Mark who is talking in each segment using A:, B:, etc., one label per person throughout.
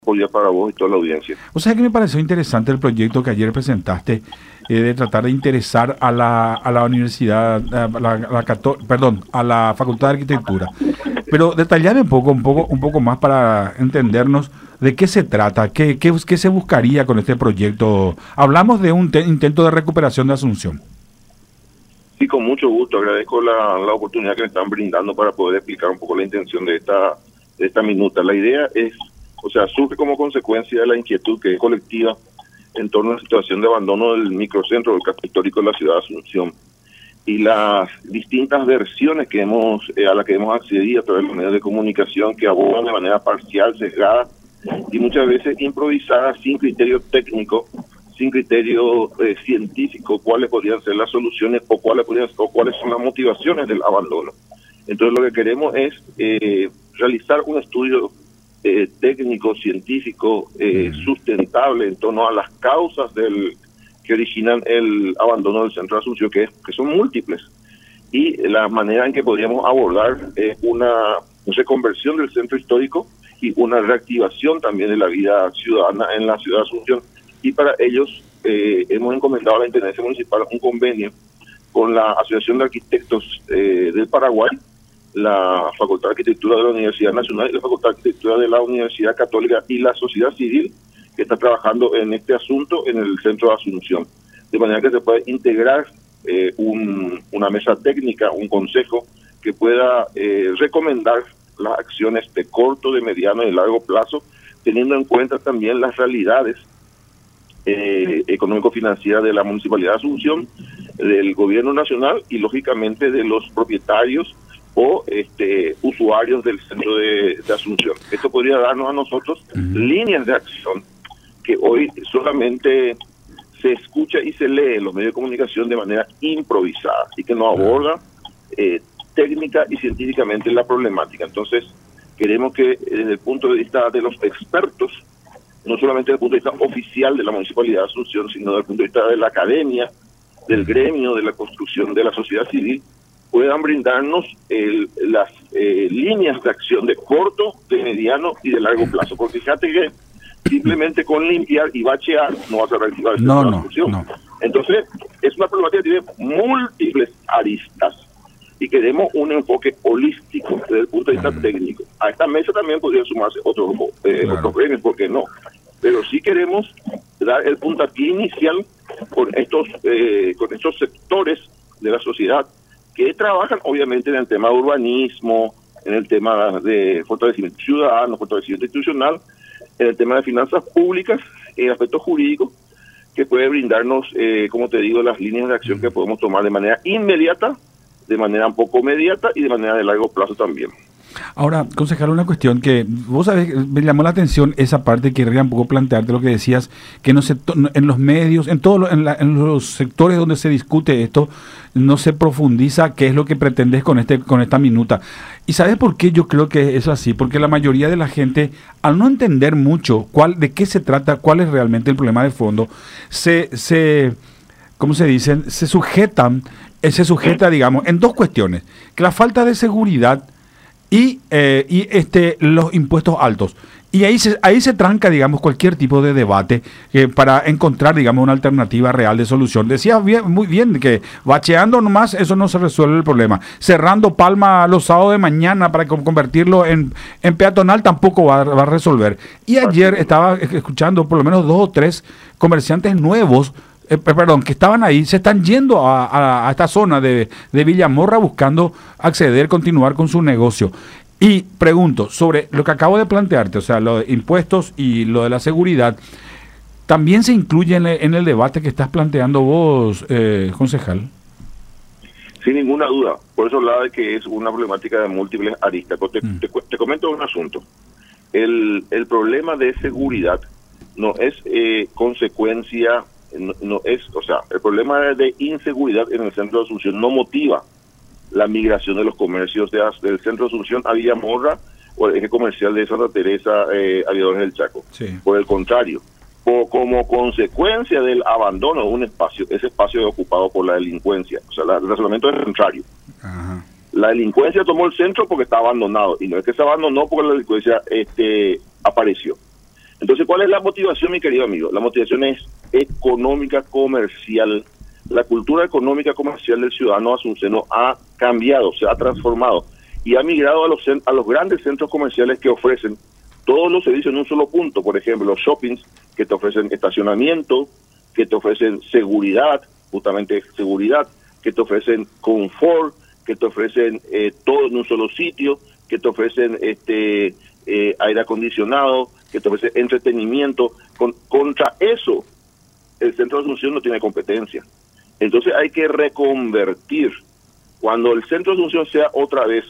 A: cordial para vos y toda la audiencia.
B: O sea que me pareció interesante el proyecto que ayer presentaste de tratar de interesar a la universidad, a la Facultad de Arquitectura. Pero detallame un poco más para entendernos de qué se trata, qué se buscaría con este proyecto. Hablamos de un intento de recuperación de Asunción.
A: Sí, con mucho gusto. Agradezco la oportunidad que me están brindando para poder explicar un poco la intención de esta minuta. La idea es, surge como consecuencia de la inquietud que es colectiva en torno a la situación de abandono del microcentro del casco histórico de la ciudad de Asunción y las distintas versiones a las que hemos accedido a través de los medios de comunicación que abordan de manera parcial, sesgada y muchas veces improvisada, sin criterio técnico, sin criterio científico, cuáles podrían ser las soluciones o cuáles son las motivaciones del abandono. Entonces lo que queremos es realizar un estudio técnico, científico, sustentable en torno a las causas que originan el abandono del centro de Asunción, que son múltiples, y la manera en que podríamos abordar una reconversión del centro histórico y una reactivación también de la vida ciudadana en la ciudad de Asunción. Y para ellos hemos encomendado a la Intendencia Municipal un convenio con la Asociación de Arquitectos del Paraguay, la Facultad de Arquitectura de la Universidad Nacional y la Facultad de Arquitectura de la Universidad Católica y la sociedad civil que está trabajando en este asunto en el centro de Asunción. De manera que se puede integrar una mesa técnica, un consejo que pueda recomendar las acciones de corto, de mediano y de largo plazo, teniendo en cuenta también las realidades económico-financieras de la Municipalidad de Asunción, del Gobierno Nacional y lógicamente de los propietarios o usuarios del centro de Asunción. Esto podría darnos a nosotros líneas de acción que hoy solamente se escucha y se lee en los medios de comunicación de manera improvisada y que no aborda técnica y científicamente la problemática. Entonces, queremos que desde el punto de vista de los expertos, no solamente desde el punto de vista oficial de la Municipalidad de Asunción, sino desde el punto de vista de la academia, del gremio, de la construcción de la sociedad civil, puedan brindarnos las líneas de acción de corto, de mediano y de largo plazo. Porque fíjate que simplemente con limpiar y bachear no vas a reactivar la construcción. No. Entonces, es una problemática que tiene múltiples aristas y queremos un enfoque holístico desde el punto de vista técnico. A esta mesa también podrían sumarse otros gremios, ¿por qué no? Pero sí queremos dar el puntapié inicial con estos sectores de la sociedad que trabajan obviamente en el tema de urbanismo, en el tema de fortalecimiento ciudadano, fortalecimiento institucional, en el tema de finanzas públicas, en el aspecto jurídico, que puede brindarnos, como te digo, las líneas de acción que podemos tomar de manera inmediata, de manera un poco inmediata y de manera de largo plazo también.
B: Ahora, concejal, una cuestión que vos sabés, me llamó la atención esa parte, querría un poco plantearte lo que decías, que no se, en los medios, en los sectores donde se discute esto, no se profundiza qué es lo que pretendes con esta minuta. ¿Y sabes por qué yo creo que es así? Porque la mayoría de la gente, al no entender mucho de qué se trata, cuál es realmente el problema de fondo, ¿cómo se dicen? Se sujeta, digamos, en dos cuestiones, que la falta de seguridad y los impuestos altos. Y ahí se tranca, digamos, cualquier tipo de debate para encontrar, digamos, una alternativa real de solución. Decía muy bien que bacheando nomás eso no se resuelve el problema. Cerrando Palma los sábados de mañana para convertirlo en peatonal tampoco va a resolver. Y ayer estaba escuchando por lo menos 2 o 3 comerciantes nuevos que estaban ahí, se están yendo a esta zona de Villamorra buscando continuar con su negocio. Y pregunto, sobre lo que acabo de plantearte, o sea, lo de impuestos y lo de la seguridad, ¿también se incluye en el debate que estás planteando vos, concejal?
A: Sin ninguna duda, por eso hablaba de que es una problemática de múltiples aristas. Te comento un asunto. El problema de seguridad no es consecuencia... el problema de inseguridad en el centro de Asunción no motiva la migración de los comercios del centro de Asunción a Villamorra o el eje comercial de Santa Teresa, Aviadores del Chaco. Sí. Por el contrario, como consecuencia del abandono de un espacio, ese espacio es ocupado por la delincuencia. O sea, el razonamiento es contrario. Ajá. La delincuencia tomó el centro porque está abandonado, y no es que se abandonó porque la delincuencia apareció. Entonces, ¿cuál es la motivación, mi querido amigo? La motivación es económica, comercial. La cultura económica comercial del ciudadano asunceno ha cambiado, se ha transformado y ha migrado a los grandes centros comerciales que ofrecen todos los servicios en un solo punto. Por ejemplo, los shoppings que te ofrecen estacionamiento, que te ofrecen seguridad, justamente seguridad, que te ofrecen confort, que te ofrecen todo en un solo sitio, que te ofrecen aire acondicionado, que te ofrecen entretenimiento. Contra eso, el centro de Asunción no tiene competencia. Entonces hay que reconvertir. Cuando el centro de Asunción sea otra vez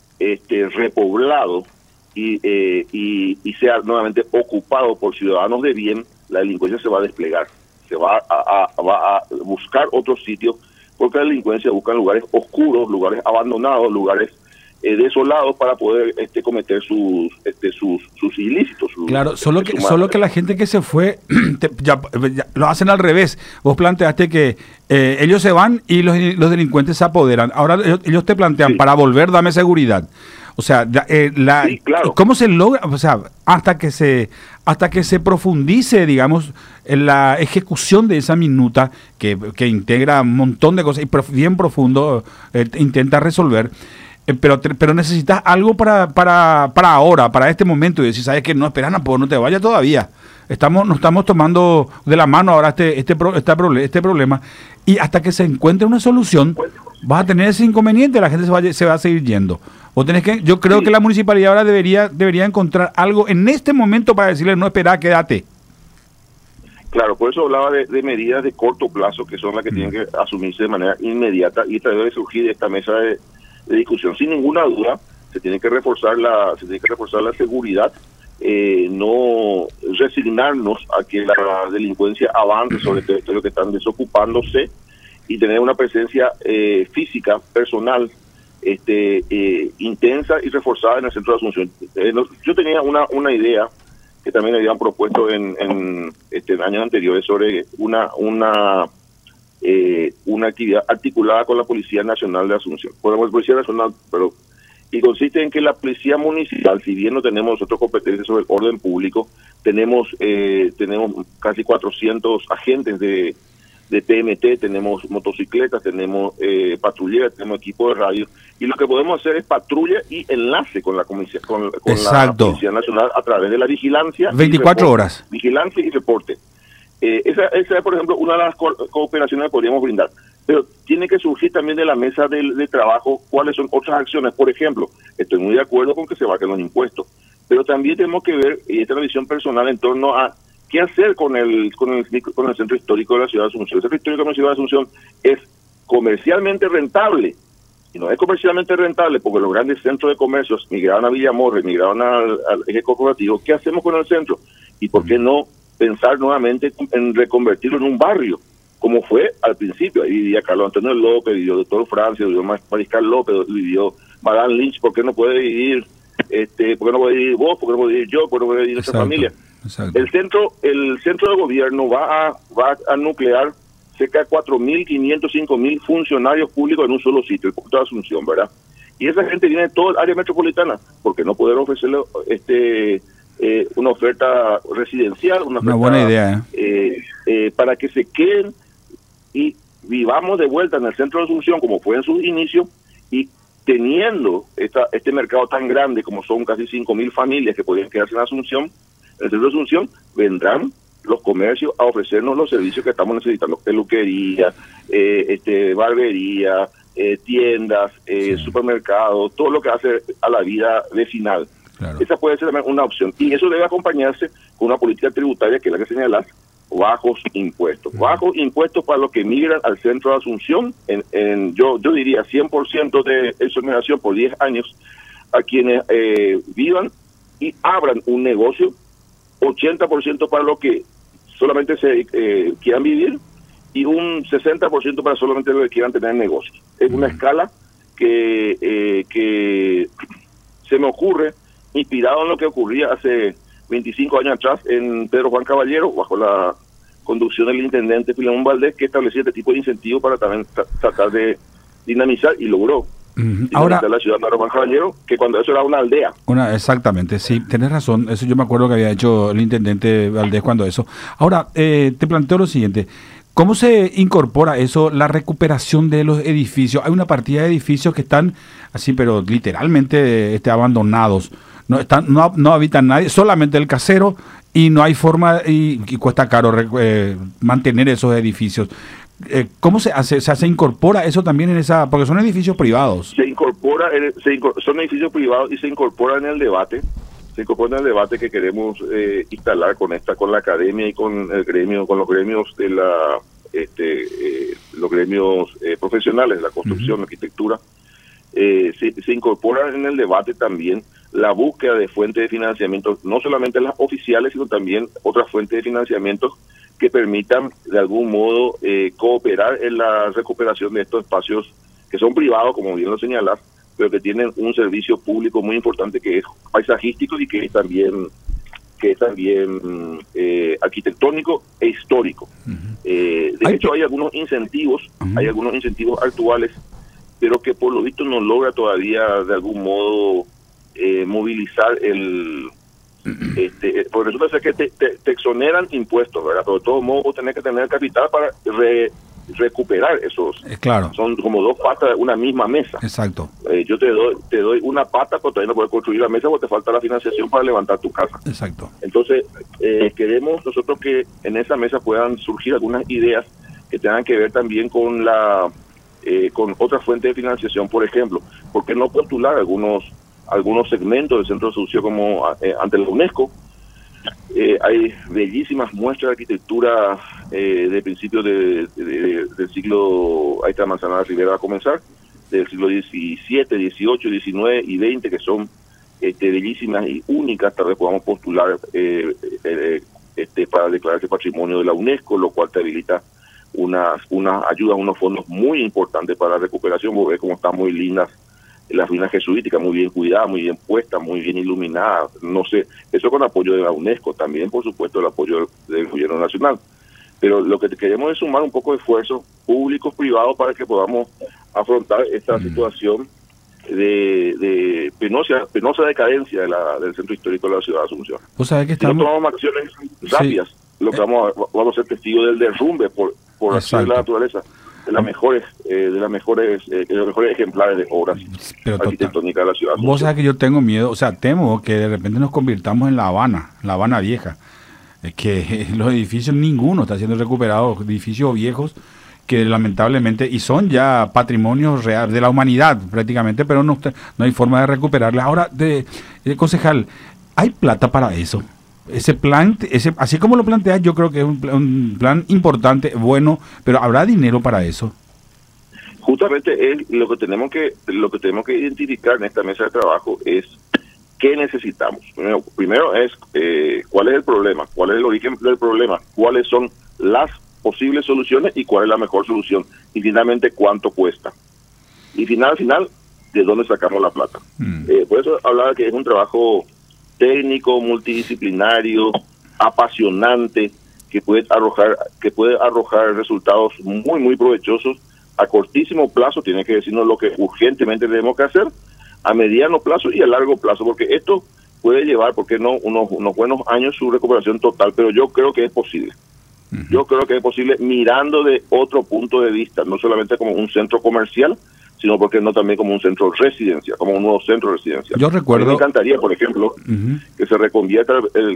A: repoblado y sea nuevamente ocupado por ciudadanos de bien, la delincuencia se va a desplegar. Se va a buscar otros sitios, porque la delincuencia busca lugares oscuros, lugares abandonados, lugares desolados para poder cometer sus ilícitos.
B: Claro, solo que la gente que se fue ya lo hacen al revés. Vos planteaste que ellos se van y los delincuentes se apoderan. Ahora ellos te plantean, para volver, dame seguridad. O sea,
A: sí, claro.
B: ¿Cómo se logra? O sea, hasta que se profundice, digamos, en la ejecución de esa minuta que integra un montón de cosas y bien profundo intenta resolver. Pero necesitas algo para ahora, para este momento, y decir, sabes que no, espera, no te vayas todavía. Nos estamos tomando de la mano ahora este problema, y hasta que se encuentre una solución, vas a tener ese inconveniente, la gente se va a seguir yendo. Yo creo que la municipalidad ahora debería encontrar algo en este momento para decirle, no, espera, quédate.
A: Claro, por eso hablaba de medidas de corto plazo, que son las que tienen que asumirse de manera inmediata, y esta debe surgir de esta mesa de discusión. Sin ninguna duda, se tiene que reforzar la seguridad, no resignarnos a que la delincuencia avance sobre territorios que están desocupándose, y tener una presencia física, personal, intensa y reforzada en el centro de Asunción. Yo tenía una idea que también habían propuesto en años anteriores sobre una actividad articulada con la Policía Nacional de Asunción. Podemos Policía Nacional, y consiste en que la Policía Municipal, si bien no tenemos nosotros competencias sobre el orden público, tenemos casi 400 agentes de PMT, tenemos motocicletas, tenemos patrulleras, tenemos equipo de radio, y lo que podemos hacer es patrulla y enlace con la Policía Nacional a través de la vigilancia.
B: 24 horas.
A: Vigilancia y reporte. Esa es, por ejemplo, una de las cooperaciones que podríamos brindar. Pero tiene que surgir también de la mesa de trabajo cuáles son otras acciones. Por ejemplo, estoy muy de acuerdo con que se bajen los impuestos, pero también tenemos que ver, y esta es una visión personal, en torno a qué hacer con el centro histórico de la ciudad de Asunción. El centro histórico de la ciudad de Asunción es comercialmente rentable, y no es comercialmente rentable porque los grandes centros de comercios migraron a Villamorre, migraron al eje corporativo. ¿Qué hacemos con el centro? ¿Y por qué no pensar nuevamente en reconvertirlo en un barrio, como fue al principio? Ahí vivía Carlos Antonio López, vivió Doctor Francia, vivió Mariscal López, vivió Madame Lynch. ¿Por qué no puede vivir por qué no puede vivir vos? ¿Por qué no puede vivir yo? ¿Por qué no puede vivir nuestra familia? Exacto. El centro de gobierno va a nuclear cerca de 4.500, 5.000 funcionarios públicos en un solo sitio, el puerto de Asunción, ¿verdad? Y esa gente viene de toda el área metropolitana. ¿Por qué no poder ofrecerle una oferta residencial, una
B: buena idea,
A: para que se queden y vivamos de vuelta en el centro de Asunción como fue en sus inicios, y teniendo este mercado tan grande como son casi 5.000 familias que podrían quedarse en Asunción, en el centro de Asunción vendrán los comercios a ofrecernos los servicios que estamos necesitando: peluquería, barbería, tiendas, supermercados, todo lo que hace a la vida vecinal. Claro. Esa puede ser también una opción, y eso debe acompañarse con una política tributaria que es la que señalas: bajos impuestos. Bajos impuestos para los que migran al centro de Asunción, yo diría 100% de exoneración por 10 años a quienes vivan y abran un negocio, 80% para los que solamente quieran vivir, y un 60% para solamente los que quieran tener negocios. Es una escala que se me ocurre inspirado en lo que ocurría hace 25 años atrás en Pedro Juan Caballero, bajo la conducción del intendente Filemón Valdés, que establecía este tipo de incentivos para también tratar de dinamizar, y logró
B: Ahora,
A: de la ciudad de Román Caballero, que cuando eso era una aldea.
B: Exactamente, sí, tenés razón. Eso yo me acuerdo que había hecho el intendente Valdés cuando eso. Ahora, te planteo lo siguiente. ¿Cómo se incorpora eso, la recuperación de los edificios? Hay una partida de edificios que están así, pero literalmente abandonados. No habitan nadie, solamente el casero, y no hay forma, y cuesta caro mantener esos edificios. ¿Cómo se hace? ¿Se incorpora eso también en esa? Porque son edificios privados.
A: Son edificios privados y se incorpora en el debate. Se incorpora en el debate que queremos instalar con la academia y con el gremio, con los gremios de los gremios profesionales, la construcción, la arquitectura. Se incorpora en el debate también la búsqueda de fuentes de financiamiento, no solamente las oficiales, sino también otras fuentes de financiamiento que permitan de algún modo cooperar en la recuperación de estos espacios que son privados, como bien lo señalas, pero que tienen un servicio público muy importante que es paisajístico y que es también arquitectónico e histórico. De hecho, hay algunos incentivos actuales, pero que por lo visto no logra todavía de algún modo movilizar porque resulta ser que te exoneran impuestos, ¿verdad? Pero de todos modos vos tenés que tener capital para recuperar esos.
B: Claro.
A: Son como dos patas de una misma mesa.
B: Exacto.
A: Yo te doy una pata, pero todavía no puedes construir la mesa porque te falta la financiación para levantar tu casa.
B: Exacto.
A: Entonces, queremos nosotros que en esa mesa puedan surgir algunas ideas que tengan que ver también con con otras fuentes de financiación. Por ejemplo, ¿por qué no postular algunos segmentos del centro de Asunción como ante la UNESCO? Hay bellísimas muestras de arquitectura de principios del siglo, ahí está Manzanares Rivera a comenzar, del siglo XVII, XVIII, XIX y XX, que son bellísimas y únicas. Tal vez podamos postular para declararse patrimonio de la UNESCO, lo cual te habilita unas ayudas, unos fondos muy importantes para la recuperación. Vos ves cómo están muy lindas las ruinas jesuíticas, muy bien cuidadas, muy bien puestas, muy bien iluminadas. No sé, eso con apoyo de la UNESCO, también por supuesto el apoyo del gobierno nacional. Pero lo que queremos es sumar un poco de esfuerzos públicos, privados, para que podamos afrontar esta situación de penosa decadencia del centro histórico de la ciudad de Asunción.
B: ¿Vos sabés que
A: si no tomamos acciones rápidas, lo que vamos a ser testigos del derrumbe por acción de la naturaleza, de los mejores ejemplares de obras arquitectónicas de la ciudad.
B: Vos sabés que yo tengo miedo, temo que de repente nos convirtamos en La Habana Vieja, que los edificios, ninguno está siendo recuperado, edificios viejos que lamentablemente, y son ya patrimonios reales de la humanidad prácticamente, pero no hay forma de recuperarlas. Ahora, concejal, ¿hay plata para eso? Ese plan, así como lo planteas, yo creo que es un plan importante, bueno, pero ¿habrá dinero para eso?
A: Justamente lo que tenemos que identificar en esta mesa de trabajo es qué necesitamos. Primero es cuál es el problema, cuál es el origen del problema, cuáles son las posibles soluciones y cuál es la mejor solución, y finalmente cuánto cuesta, y final de dónde sacamos la plata. Por eso hablaba que es un trabajo técnico, multidisciplinario, apasionante, que puede arrojar resultados muy, muy provechosos a cortísimo plazo. Tiene que decirnos lo que urgentemente tenemos que hacer, a mediano plazo y a largo plazo, porque esto puede llevar, ¿por qué no?, unos buenos años su recuperación total, pero yo creo que es posible. Yo creo que es posible mirando de otro punto de vista, no solamente como un centro comercial, sino porque no también como un centro residencial, como un nuevo centro residencial.
B: Yo recuerdo...
A: A mí me encantaría, por ejemplo, que se reconvierta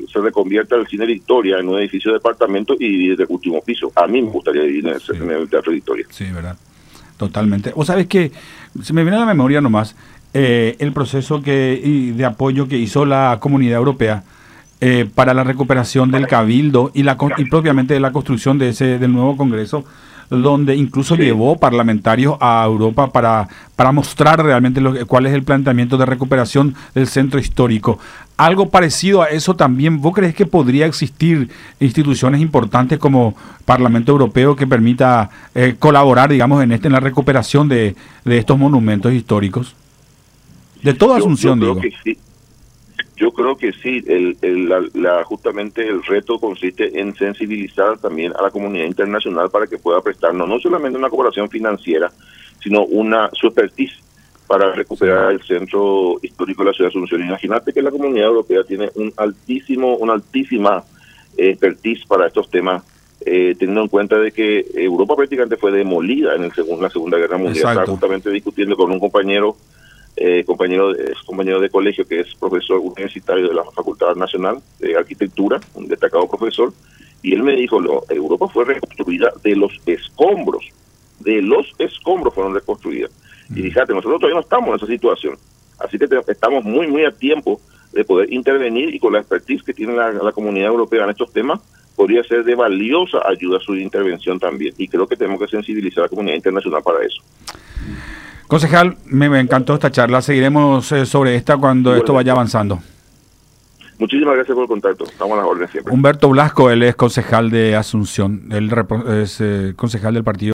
A: el Cine Victoria en un edificio de departamento y vivir del último piso. A mí me gustaría vivir en el Teatro Victoria.
B: Sí, verdad. Totalmente. Vos sabés que se me viene a la memoria nomás el proceso de apoyo que hizo la Comunidad Europea para la recuperación del Cabildo y propiamente de la construcción del nuevo Congreso, donde incluso llevó parlamentarios a Europa para mostrar realmente cuál es el planteamiento de recuperación del centro histórico. Algo parecido a eso también, ¿vos crees que podría existir instituciones importantes como Parlamento Europeo que permita colaborar, digamos, en la recuperación de estos monumentos históricos? De toda Asunción,
A: digo. Yo creo que sí, justamente el reto consiste en sensibilizar también a la comunidad internacional para que pueda prestarnos no solamente una cooperación financiera, sino su expertise para recuperar el centro histórico de la ciudad de Asunción. Imagínate que la Comunidad Europea tiene una altísima expertise para estos temas, teniendo en cuenta de que Europa prácticamente fue demolida en la Segunda Guerra Mundial.
B: Exacto.
A: Estaba justamente discutiendo con un compañero de colegio que es profesor universitario de la Facultad Nacional de Arquitectura, un destacado profesor, y él me dijo, Europa fue reconstruida de los escombros fueron reconstruidas. Y fíjate, nosotros todavía no estamos en esa situación, así que estamos muy a tiempo de poder intervenir, y con la expertise que tiene la Comunidad Europea en estos temas, podría ser de valiosa ayuda su intervención también, y creo que tenemos que sensibilizar a la comunidad internacional para eso.
B: Concejal, me encantó esta charla, seguiremos sobre esta cuando esto vaya avanzando.
A: Muchísimas gracias por el contacto, estamos a las órdenes siempre.
B: Humberto Blasco, él es concejal de Asunción, él es concejal del partido